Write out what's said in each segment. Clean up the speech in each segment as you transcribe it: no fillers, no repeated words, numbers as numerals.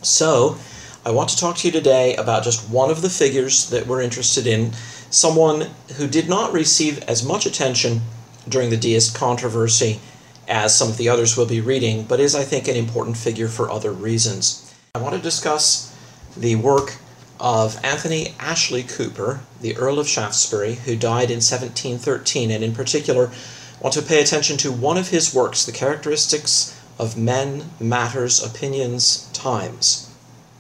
So, I want to talk to you today about just one of the figures that we're interested in, someone who did not receive as much attention during the deist controversy as some of the others we'll be reading, but is, I think, an important figure for other reasons. I want to discuss the work of Anthony Ashley Cooper, the Earl of Shaftesbury, who died in 1713, and in particular, want to pay attention to one of his works, The Characteristics of Men, Matters, Opinions, Times.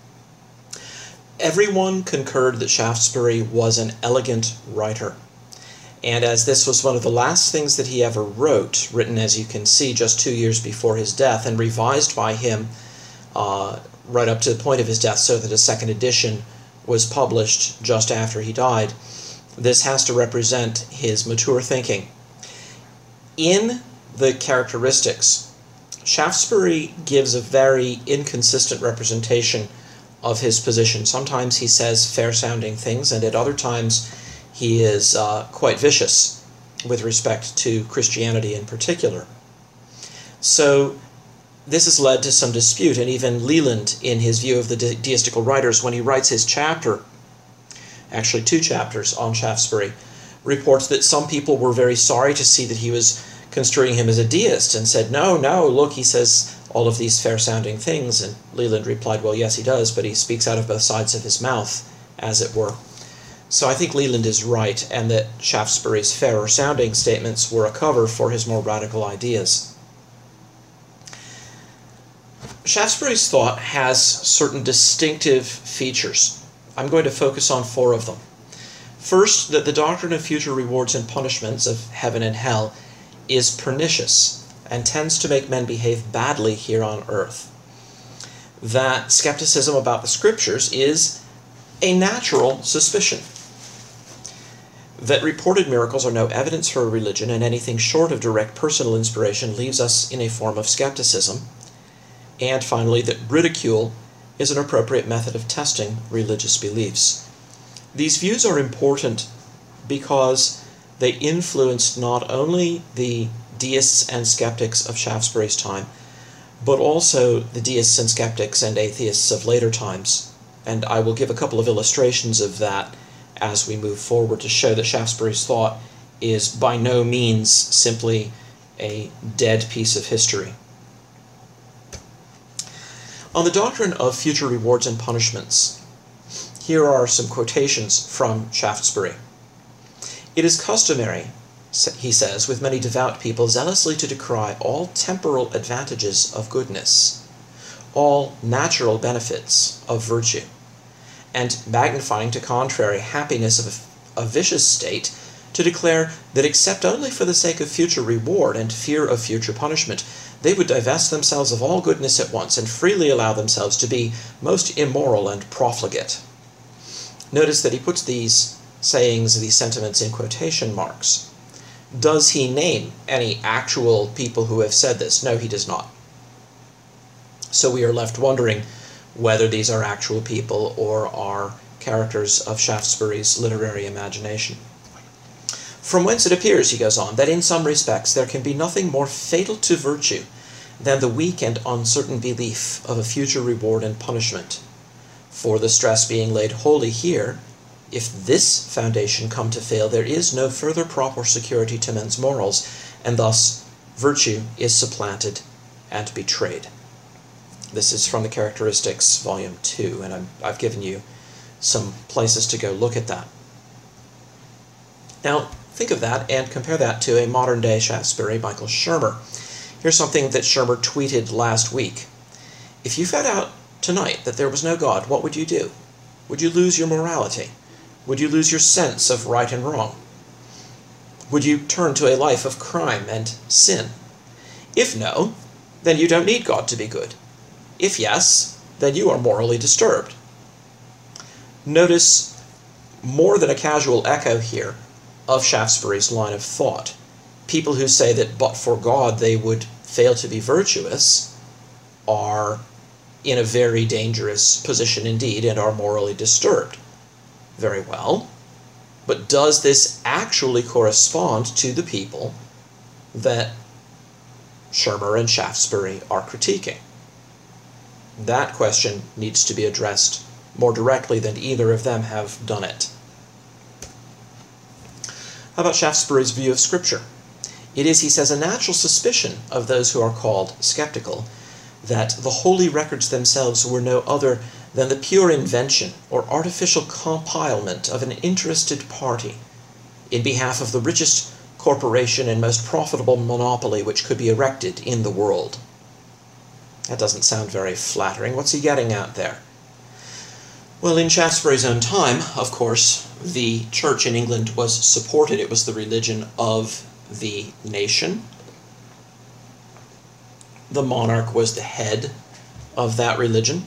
Everyone concurred that Shaftesbury was an elegant writer, and as this was one of the last things that he ever wrote, written, as you can see, just 2 years before his death, and revised by him right up to the point of his death so that a second edition was published just after he died, this has to represent his mature thinking. In The Characteristics, Shaftesbury gives a very inconsistent representation of his position. Sometimes he says fair-sounding things, and at other times he is quite vicious with respect to Christianity in particular. So this has led to some dispute, and even Leland, in his view of the deistical writers, when he writes his chapter, actually 2 chapters on Shaftesbury, reports that some people were very sorry to see that he was construing him as a deist and said, no, look, he says all of these fair-sounding things. And Leland replied, well, yes, he does, but he speaks out of both sides of his mouth, as it were. So I think Leland is right, and that Shaftesbury's fairer-sounding statements were a cover for his more radical ideas. Shaftesbury's thought has certain distinctive features. I'm going to focus on 4 of them. First, that the doctrine of future rewards and punishments, of heaven and hell, is pernicious and tends to make men behave badly here on earth. That skepticism about the scriptures is a natural suspicion. That reported miracles are no evidence for a religion, and anything short of direct personal inspiration leaves us in a form of skepticism. And finally, that ridicule is an appropriate method of testing religious beliefs. These views are important because they influenced not only the deists and skeptics of Shaftesbury's time, but also the deists and skeptics and atheists of later times. And I will give a couple of illustrations of that as we move forward to show that Shaftesbury's thought is by no means simply a dead piece of history. On the doctrine of future rewards and punishments, here are some quotations from Shaftesbury. It is customary, he says, with many devout people zealously to decry all temporal advantages of goodness, all natural benefits of virtue, and magnifying to contrary happiness of a vicious state, to declare that except only for the sake of future reward and fear of future punishment, they would divest themselves of all goodness at once and freely allow themselves to be most immoral and profligate. Notice that he puts these sayings, these sentiments, in quotation marks. Does he name any actual people who have said this? No, he does not. So we are left wondering whether these are actual people or are characters of Shaftesbury's literary imagination. From whence it appears, he goes on, that in some respects there can be nothing more fatal to virtue than the weak and uncertain belief of a future reward and punishment. For the stress being laid wholly here, if this foundation come to fail, there is no further prop or security to men's morals, and thus virtue is supplanted and betrayed. This is from The Characteristics, Volume 2, and I've given you some places to go look at that. Now, think of that and compare that to a modern-day Shaftesbury, Michael Shermer. Here's something that Shermer tweeted last week. If you found out tonight that there was no God, what would you do? Would you lose your morality? Would you lose your sense of right and wrong? Would you turn to a life of crime and sin? If no, then you don't need God to be good. If yes, then you are morally disturbed. Notice more than a casual echo here of Shaftesbury's line of thought. People who say that but for God they would fail to be virtuous are in a very dangerous position indeed and are morally disturbed. Very well, but does this actually correspond to the people that Shermer and Shaftesbury are critiquing? That question needs to be addressed more directly than either of them have done it. How about Shaftesbury's view of Scripture? It is, he says, a natural suspicion of those who are called skeptical that the holy records themselves were no other than the pure invention or artificial compilement of an interested party in behalf of the richest corporation and most profitable monopoly which could be erected in the world. That doesn't sound very flattering. What's he getting at there? Well, in Shaftesbury's own time, of course, the church in England was supported. It was the religion of the nation. The monarch was the head of that religion.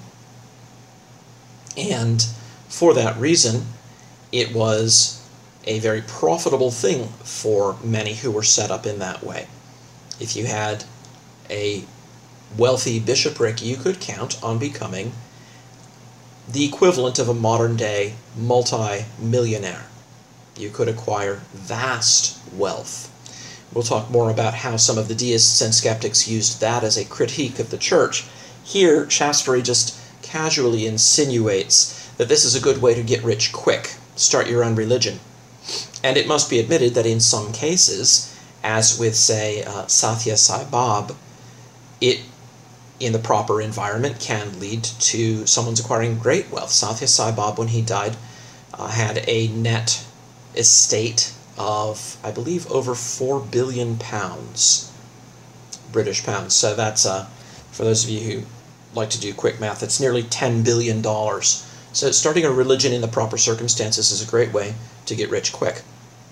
And for that reason, it was a very profitable thing for many who were set up in that way. If you had a wealthy bishopric, you could count on becoming the equivalent of a modern-day multi-millionaire. You could acquire vast wealth. We'll talk more about how some of the deists and skeptics used that as a critique of the church. Here, Shaftesbury just casually insinuates that this is a good way to get rich quick. Start your own religion. And it must be admitted that in some cases, as with, say, Sathya Sai Baba, it, in the proper environment, can lead to someone's acquiring great wealth. Sathya Sai Baba, when he died, had a net estate of, I believe, over £4 billion, British pounds. So that's, for those of you who like to do quick math, it's nearly $10 billion. So starting a religion in the proper circumstances is a great way to get rich quick.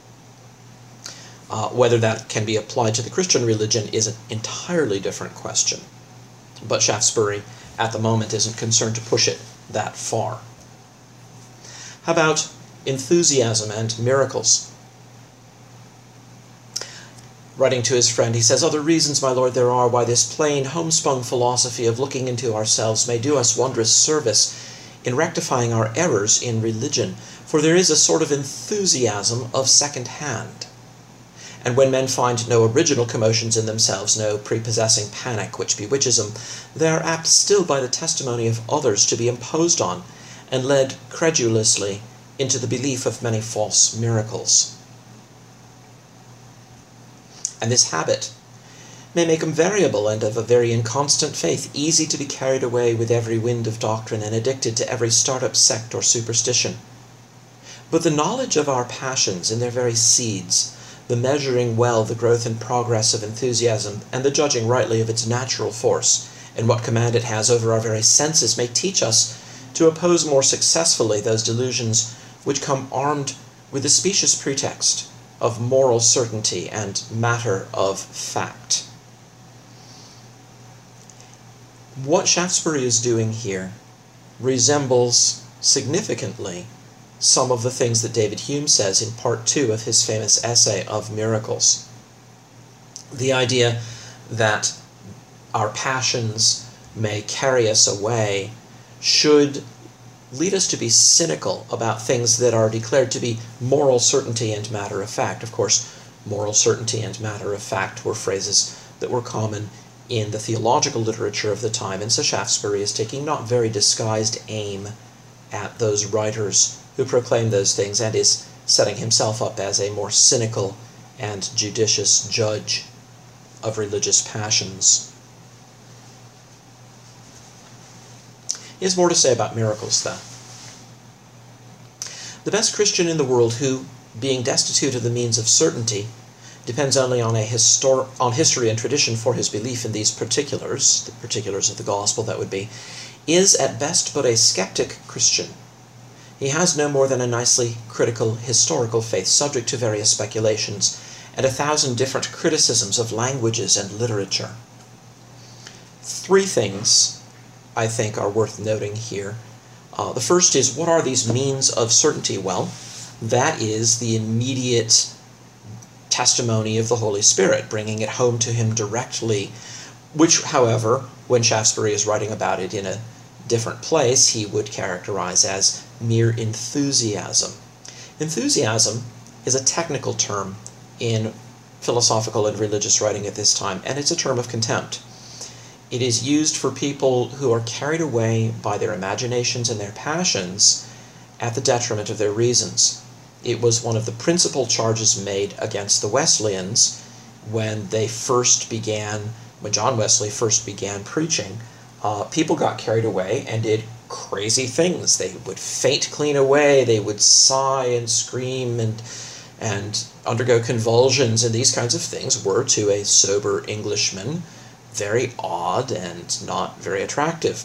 Whether that can be applied to the Christian religion is an entirely different question. But Shaftesbury, at the moment, isn't concerned to push it that far. How about enthusiasm and miracles? Writing to his friend, he says, "Other reasons, my lord, there are why this plain, homespun philosophy of looking into ourselves may do us wondrous service in rectifying our errors in religion, for there is a sort of enthusiasm of second hand. And when men find no original commotions in themselves, no prepossessing panic which bewitches them, they are apt still by the testimony of others to be imposed on, and led credulously into the belief of many false miracles. And this habit may make them variable and of a very inconstant faith, easy to be carried away with every wind of doctrine, and addicted to every start-up sect or superstition. But the knowledge of our passions in their very seeds, the measuring well the growth and progress of enthusiasm, and the judging rightly of its natural force, and what command it has over our very senses, may teach us to oppose more successfully those delusions which come armed with the specious pretext of moral certainty and matter of fact." What Shaftesbury is doing here resembles significantly some of the things that David Hume says in part 2 of his famous essay of miracles. The idea that our passions may carry us away should lead us to be cynical about things that are declared to be moral certainty and matter of fact. Of course, moral certainty and matter of fact were phrases that were common in the theological literature of the time, and so Shaftesbury is taking not very disguised aim at those writers who proclaim those things, and is setting himself up as a more cynical and judicious judge of religious passions. He has more to say about miracles, though. "The best Christian in the world who, being destitute of the means of certainty, depends only on on history and tradition for his belief in these particulars, the particulars of the gospel that would be, is at best but a skeptic Christian. He has no more than a nicely critical historical faith, subject to various speculations and 1,000 different criticisms of languages and literature." Three things I think are worth noting here. The first is, what are these means of certainty? Well, that is the immediate testimony of the Holy Spirit, bringing it home to him directly, which, however, when Shaftesbury is writing about it in a different place, he would characterize as mere enthusiasm. Enthusiasm is a technical term in philosophical and religious writing at this time, and it's a term of contempt. It is used for people who are carried away by their imaginations and their passions at the detriment of their reasons. It was one of the principal charges made against the Wesleyans when John Wesley first began preaching. People got carried away and did crazy things. They would faint clean away, they would sigh and scream and undergo convulsions, and these kinds of things were, to a sober Englishman, very odd and not very attractive.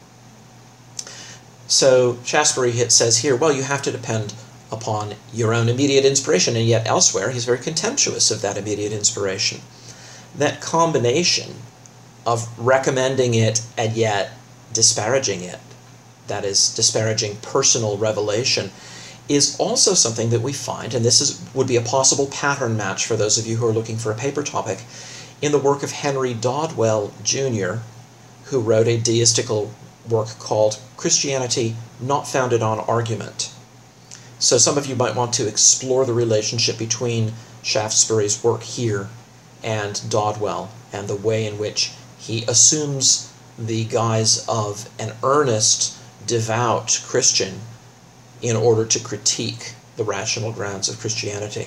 So Shaftesbury says here, well, you have to depend upon your own immediate inspiration, and yet elsewhere he's very contemptuous of that immediate inspiration. That combination of recommending it and yet disparaging it, that is, disparaging personal revelation, is also something that we find, and this would be a possible pattern match for those of you who are looking for a paper topic, in the work of Henry Dodwell, Jr., who wrote a deistical work called Christianity Not Founded on Argument. So some of you might want to explore the relationship between Shaftesbury's work here and Dodwell, and the way in which he assumes the guise of an earnest, devout Christian in order to critique the rational grounds of Christianity.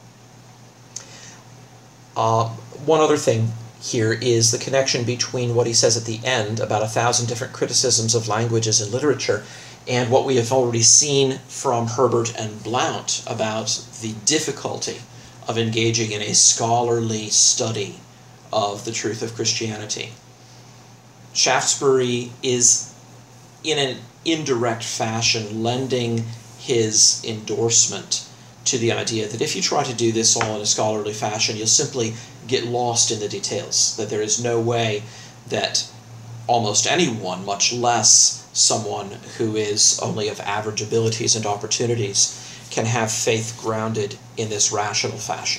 One other thing here is the connection between what he says at the end about 1,000 different criticisms of languages and literature and what we have already seen from Herbert and Blount about the difficulty of engaging in a scholarly study of the truth of Christianity. Shaftesbury is, in an indirect fashion, lending his endorsement to the idea that if you try to do this all in a scholarly fashion, you'll simply get lost in the details, that there is no way that almost anyone, much less someone who is only of average abilities and opportunities, can have faith grounded in this rational fashion.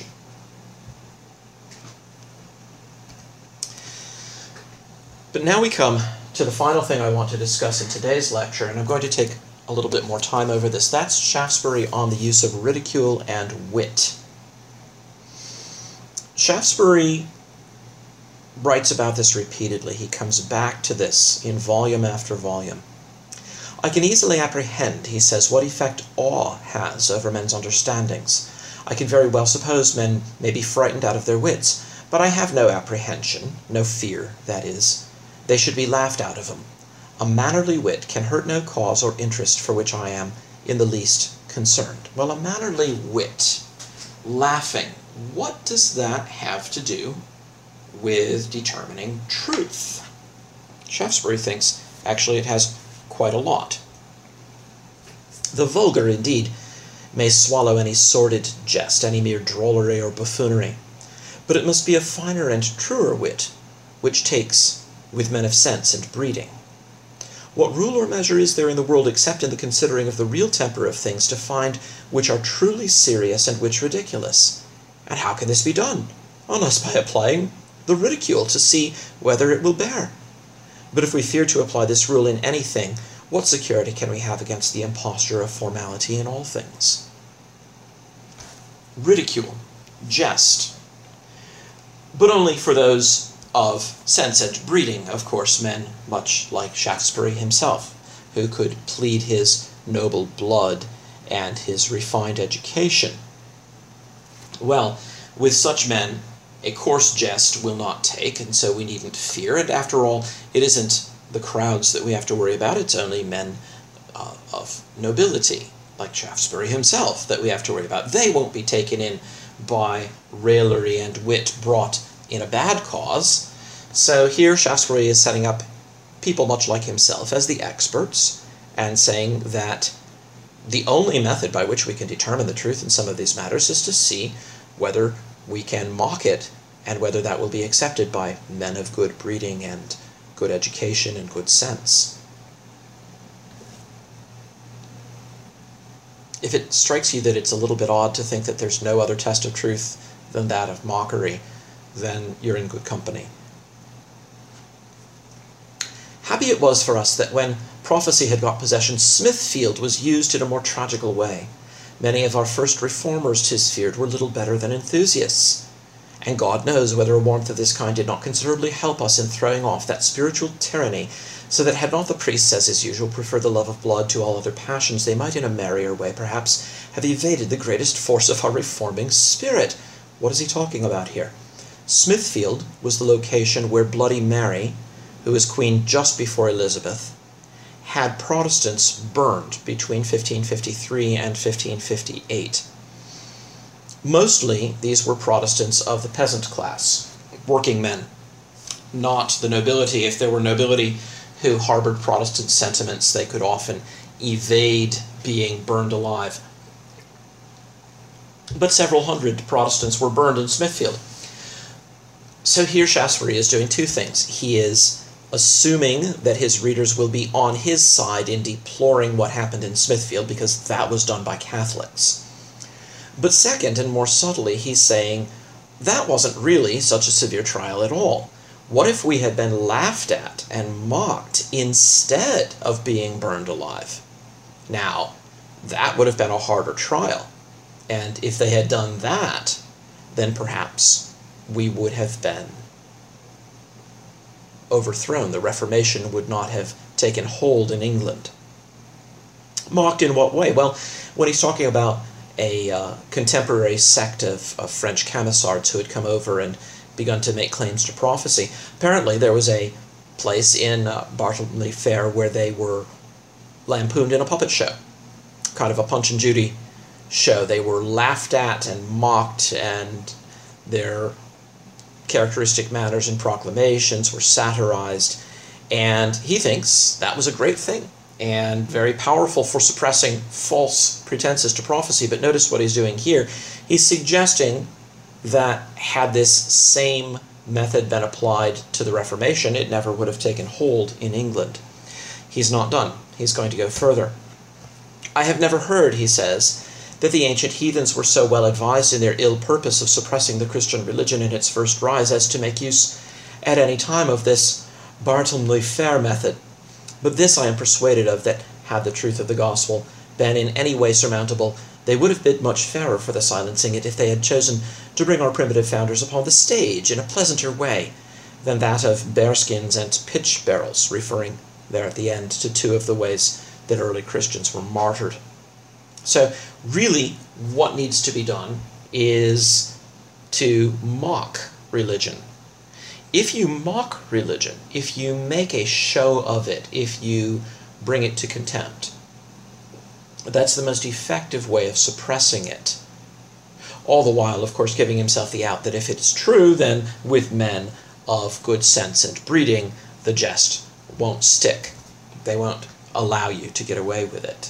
But now we come to the final thing I want to discuss in today's lecture, and I'm going to take a little bit more time over this. That's Shaftesbury on the use of ridicule and wit. Shaftesbury writes about this repeatedly. He comes back to this in volume after volume. I can easily apprehend, he says, what effect awe has over men's understandings. I can very well suppose men may be frightened out of their wits, but I have no apprehension, no fear, that is. They should be laughed out of them. A mannerly wit can hurt no cause or interest for which I am in the least concerned. Well, a mannerly wit, laughing, what does that have to do with determining truth? Shaftesbury thinks actually it has quite a lot. The vulgar, indeed, may swallow any sordid jest, any mere drollery or buffoonery, but it must be a finer and truer wit which takes with men of sense and breeding. What rule or measure is there in the world except in the considering of the real temper of things to find which are truly serious and which ridiculous? And how can this be done? Unless by applying the ridicule to see whether it will bear. But if we fear to apply this rule in anything, what security can we have against the imposture of formality in all things? Ridicule, jest, but only for those of sense and breeding, of course, men much like Shaftesbury himself, who could plead his noble blood and his refined education. Well, with such men, a coarse jest will not take, and so we needn't fear. And after all, it isn't the crowds that we have to worry about, it's only men of nobility, like Shaftesbury himself, that we have to worry about. They won't be taken in by raillery and wit brought in a bad cause. So here Shaftesbury is setting up people much like himself as the experts, and saying that the only method by which we can determine the truth in some of these matters is to see whether we can mock it, and whether that will be accepted by men of good breeding and good education and good sense. If it strikes you that it's a little bit odd to think that there's no other test of truth than that of mockery, then you're in good company. Happy it was for us that when prophecy had got possession, Smithfield was used in a more tragical way. Many of our first reformers, 'tis feared, were little better than enthusiasts, And God knows whether a warmth of this kind did not considerably help us in throwing off that spiritual tyranny, so that had not the priests, as is usual, preferred the love of blood to all other passions, they might in a merrier way, perhaps, have evaded the greatest force of our reforming spirit. What is he talking about here? Smithfield was the location where Bloody Mary, who was queen just before Elizabeth, had Protestants burned between 1553 and 1558. Mostly, these were Protestants of the peasant class, working men, not the nobility. If there were nobility who harbored Protestant sentiments, they could often evade being burned alive. But several hundred Protestants were burned in Smithfield. So here Shaftesbury is doing two things. He is assuming that his readers will be on his side in deploring what happened in Smithfield, because that was done by Catholics. But second, and more subtly, he's saying, that wasn't really such a severe trial at all. What if we had been laughed at and mocked instead of being burned alive? Now, that would have been a harder trial. And if they had done that, then perhaps we would have been overthrown. The Reformation would not have taken hold in England. Mocked in what way? Well, when he's talking about a contemporary sect of French camisards who had come over and begun to make claims to prophecy, apparently there was a place in Bartlemy Fair where they were lampooned in a puppet show, kind of a Punch and Judy show. They were laughed at and mocked, and their characteristic manners and proclamations were satirized, and he thinks that was a great thing and very powerful for suppressing false pretenses to prophecy. But notice what he's doing here. He's suggesting that had this same method been applied to the Reformation, it never would have taken hold in England. He's not done. He's going to go further. I have never heard, he says, that the ancient heathens were so well advised in their ill purpose of suppressing the Christian religion in its first rise as to make use at any time of this Bartlemy Fair method. But this I am persuaded of, that had the truth of the gospel been in any way surmountable, they would have been much fairer for the silencing it if they had chosen to bring our primitive founders upon the stage in a pleasanter way than that of bearskins and pitch barrels, referring there at the end to two of the ways that early Christians were martyred. So really what needs to be done is to mock religion. If you mock religion, if you make a show of it, if you bring it to contempt, that's the most effective way of suppressing it. All the while, of course, giving himself the out that if it's true, then with men of good sense and breeding, the jest won't stick. They won't allow you to get away with it.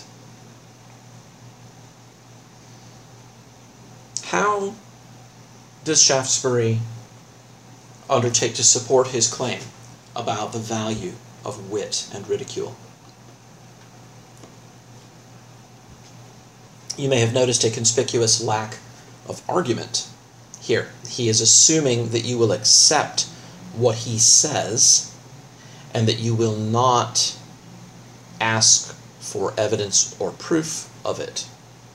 How does Shaftesbury undertake to support his claim about the value of wit and ridicule? You may have noticed a conspicuous lack of argument here. He is assuming that you will accept what he says and that you will not ask for evidence or proof of it.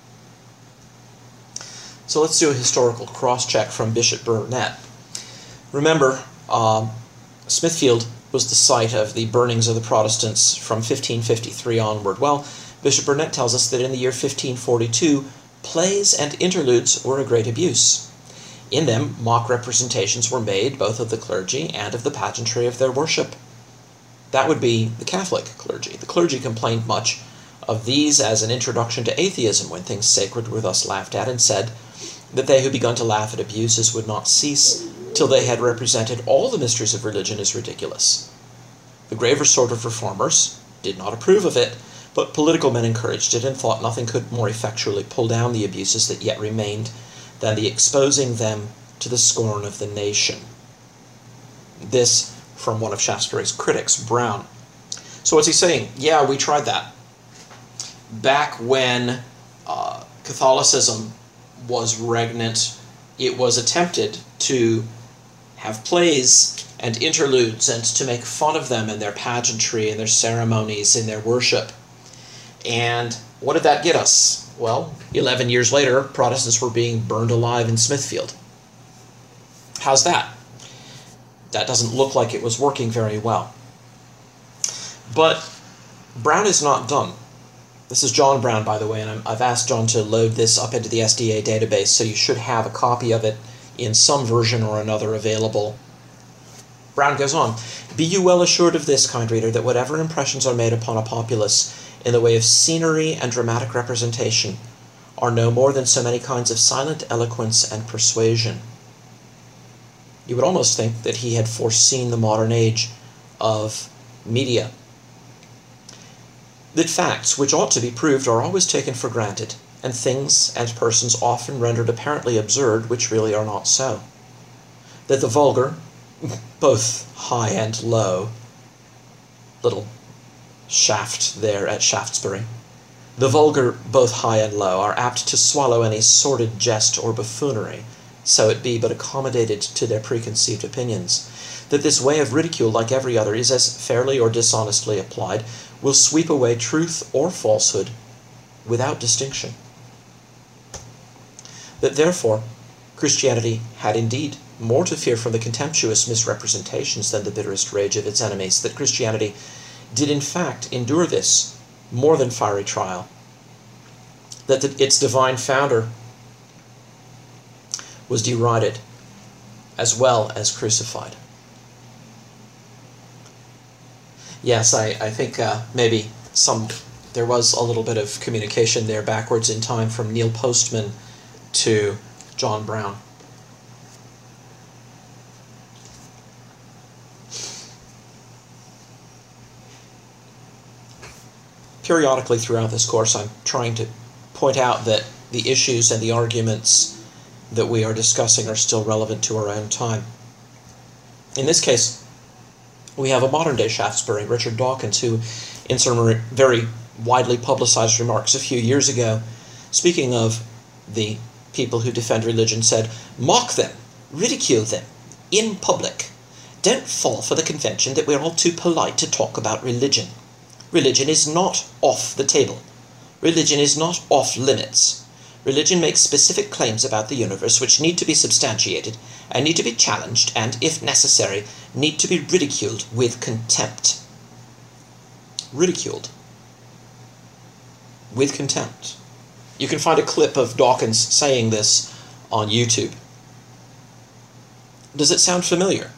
So let's do a historical cross-check from Bishop Burnet. Remember, Smithfield was the site of the burnings of the Protestants from 1553 onward. Well, Bishop Burnet tells us that in the year 1542, plays and interludes were a great abuse. In them, mock representations were made both of the clergy and of the pageantry of their worship. That would be the Catholic clergy. The clergy complained much of these as an introduction to atheism, when things sacred were thus laughed at, and said that they who begun to laugh at abuses would not cease till they had represented all the mysteries of religion as ridiculous. The graver sort of reformers did not approve of it, but political men encouraged it and thought nothing could more effectually pull down the abuses that yet remained than the exposing them to the scorn of the nation. This from one of Shaftesbury's critics, Brown. So what's he saying? Yeah, we tried that. Back when Catholicism was regnant, it was attempted to have plays and interludes and to make fun of them and their pageantry and their ceremonies and their worship. And what did that get us? Well, 11 years later, Protestants were being burned alive in Smithfield. How's that? That doesn't look like it was working very well. But Brown is not done. This is John Brown, by the way, and I've asked John to load this up into the SDA database, so you should have a copy of it in some version or another available. Brown goes on, "Be you well assured of this, kind reader, that whatever impressions are made upon a populace in the way of scenery and dramatic representation are no more than so many kinds of silent eloquence and persuasion." You would almost think that he had foreseen the modern age of media. That facts which ought to be proved are always taken for granted, and things and persons often rendered apparently absurd which really are not so. That the vulgar, both high and low, little shaft there at Shaftesbury, the vulgar, both high and low, are apt to swallow any sordid jest or buffoonery, so it be but accommodated to their preconceived opinions. That this way of ridicule, like every other, is as fairly or dishonestly applied, will sweep away truth or falsehood without distinction. That therefore Christianity had indeed more to fear from the contemptuous misrepresentations than the bitterest rage of its enemies. That Christianity did in fact endure this more than fiery trial. That its divine founder was derided as well as crucified. Yes, I think maybe there was a little bit of communication there backwards in time from Neil Postman to John Brown. Periodically throughout this course, I'm trying to point out that the issues and the arguments that we are discussing are still relevant to our own time. In this case, we have a modern-day Shaftesbury, Richard Dawkins, who, in some very widely publicized remarks a few years ago, speaking of the people who defend religion, said, "Mock them, ridicule them, in public. Don't fall for the convention that we're all too polite to talk about religion. Religion is not off the table. Religion is not off limits. Religion makes specific claims about the universe which need to be substantiated and need to be challenged and, if necessary, need to be ridiculed with contempt." Ridiculed with contempt. You can find a clip of Dawkins saying this on YouTube. Does it sound familiar?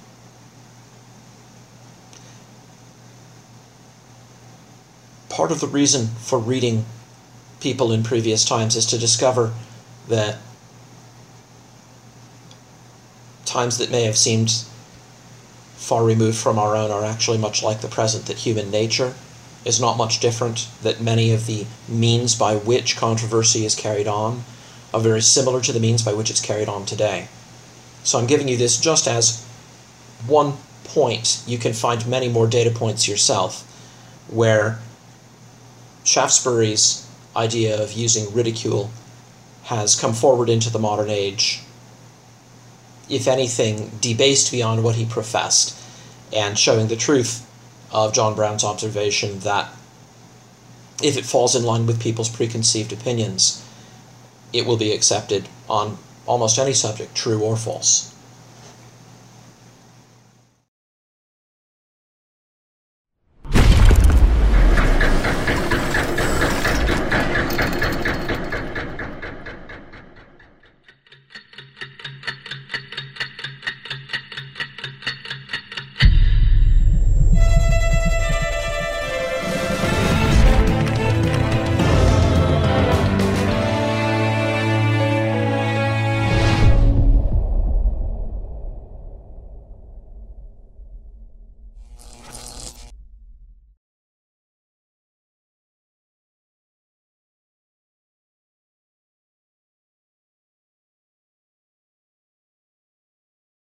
Part of the reason for reading people in previous times is to discover that times that may have seemed far removed from our own are actually much like the present, that human nature is not much different, that many of the means by which controversy is carried on are very similar to the means by which it's carried on today. So I'm giving you this just as one point. You can find many more data points yourself where Shaftesbury's idea of using ridicule has come forward into the modern age, if anything, debased beyond what he professed, and showing the truth of John Brown's observation that if it falls in line with people's preconceived opinions, it will be accepted on almost any subject, true or false.